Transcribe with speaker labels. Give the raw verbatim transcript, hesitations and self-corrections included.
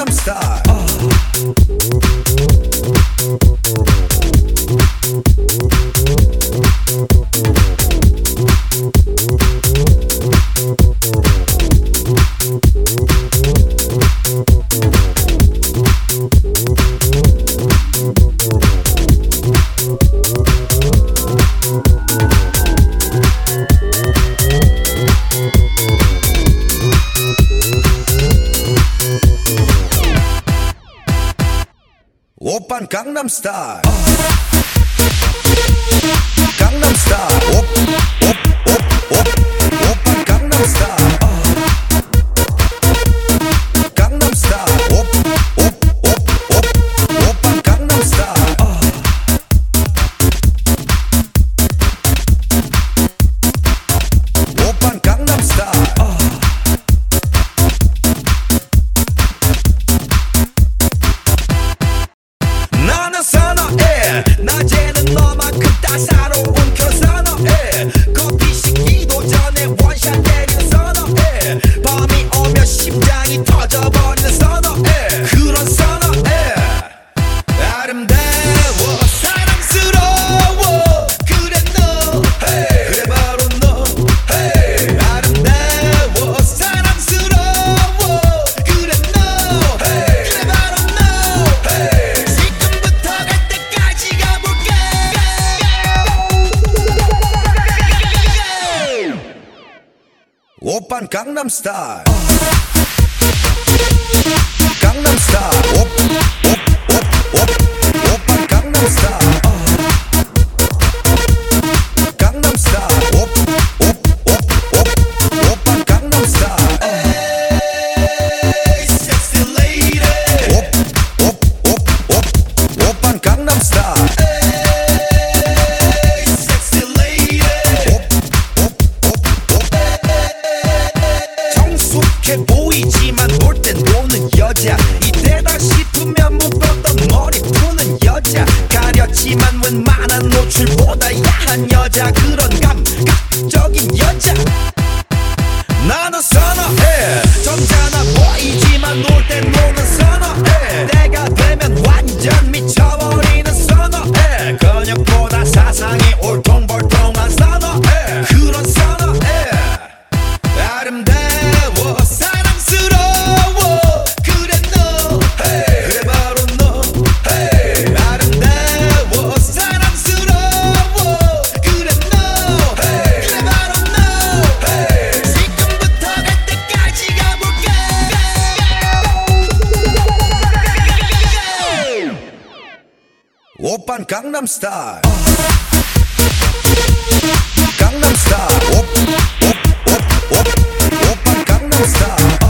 Speaker 1: 강남스타일. 오빤 강남스타일. 강남스타일. 오오오오 오빤 강남스타일. 강남스타일. 오오오오 오빤 강남스타일. 오빤 강남스타일. 나는 선어해. 낮에는 너만큼 따사로운 그 선어해. 커피 식기도 전에 원샷 때리는 선어해. 밤이 오면 심장이 터져버리는 선어해. 그런 선어해. 아름다워 사랑스러워 그래 너 hey. 그래 바로 너 hey. 아름다워 사랑스러워 그래 너 hey. 그래 바로 너 hey. 지금부터 갈 때까지 가볼까. 오빤 강남스타일. 강남스타일. 오오오오 오빤 강남스타일. 강남스타일. 오오오오 오빤 강남스타일. 에이 섹시 레이디. 오오오오 오빤 강남스타일. 에이 섹시 레이디. 성숙해 보이지만 놀 땐 노는 여자. 이때다 싶으면 묶었던 머리 푸는 여자. 가렸지만 웬만한 노출보다 야한 여자. 그런 감각적인 여자 나는 선어해. 점잖아 보이지만 놀 땐 노는 선어해. 때가 되면 완전 미쳐버리는 선어해. 근육보다 사상이 올통벌통한 선어해. 그런 선어해. 아름다워 사랑스러워 그래 너 hey. 그래 바로 너 hey. 아름다워 사랑스러워 그래 너 hey. 그래 바로 너 hey. 지금부터 갈 때까지 가볼까. 오빤 강남스타일. 강남스타일. 오오오오 오빤 강남스타일.